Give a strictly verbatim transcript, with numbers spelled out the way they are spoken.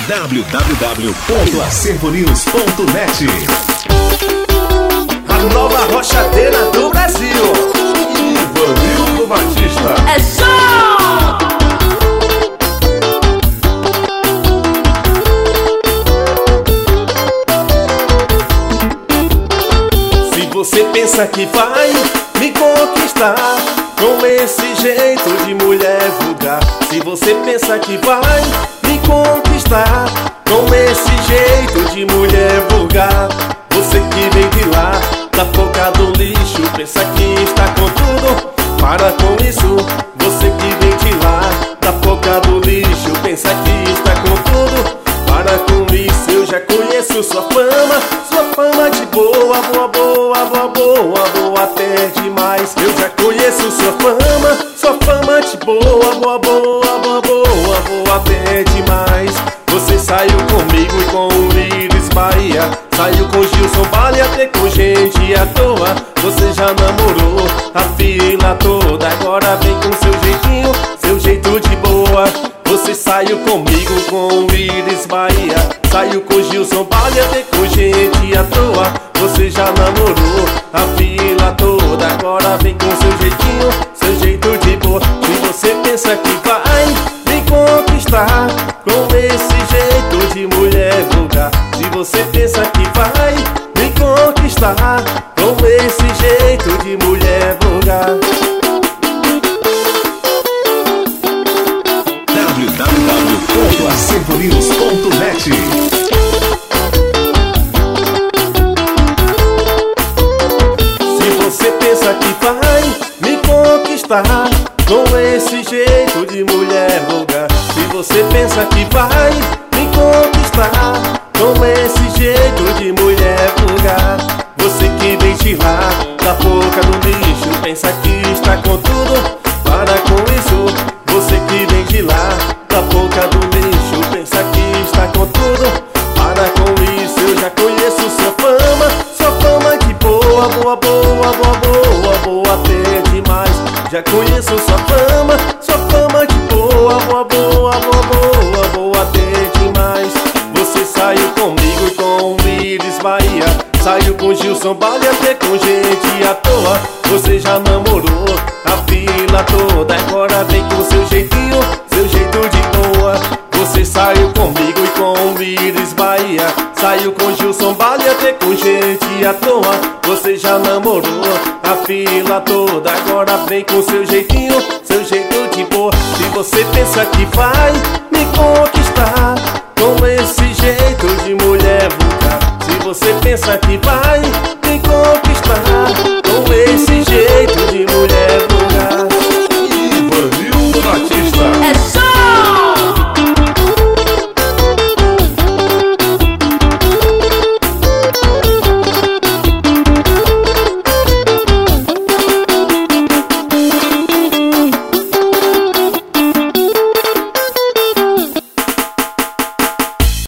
w w w ponto acervo news ponto net. A nova rochadeira do Brasil. Ivanildo Batista. É só! Se você pensa que vai me conquistar com esse jeito de mulher vulgar, se você pensa que vai me conquistar com esse jeito de mulher vulgar, você que vem de lá, da boca do lixo, pensa que está com tudo, para com isso. Você que vem de lá, da boca do lixo, pensa que está com tudo, para com isso. Eu já conheço sua fama, sua fama de boa, boa, boa, boa, boa, boa até demais. Eu já conheço sua fama, sua fama de boa, boa, boa, boa, boa, boa até demais. Você saiu comigo e com o Iris Bahia, saiu com Gilson Bale até com gente à toa. Você já namorou a fila toda, agora vem com seu jeitinho, seu jeito de boa. Você saiu comigo com o Iris Bahia, saiu com Gilson Bale até com gente à toa. Você já namorou a fila toda, agora vem com seu jeitinho, seu jeito de boa. Se você pensa que vai me conquistar com esse jeito de mulher vulgar, se você pensa que vai me conquistar com esse jeito de mulher vulgar, w w w ponto acervo news ponto net. se você pensa que vai me conquistar com esse jeito de mulher vulgar, se você pensa que vai me conquistar com esse jeito de mulher vulgar, você que vem de lá, da boca do lixo, pensa que está com tudo, para com isso. Você que vem de lá, da boca do lixo, pensa que está com tudo, para com isso. Eu já conheço sua fama, sua fama de boa, boa, boa, boa, boa, boa até demais. Já conheço sua fama, sua fama de boa, boa, boa, boa, boa, boa até demais. Você saiu comigo e com o Iris Bahia, saiu com Gilson Bale até com gente à toa. Você já namorou a fila toda, agora vem com seu jeitinho, seu jeito de boa. Você saiu comigo e com o Iris Bahia, saiu com Gilson Bale até com gente à toa. Você já namorou a fila toda, agora vem com seu jeitinho, seu jeito de boa. Se você pensa que vai me conquistar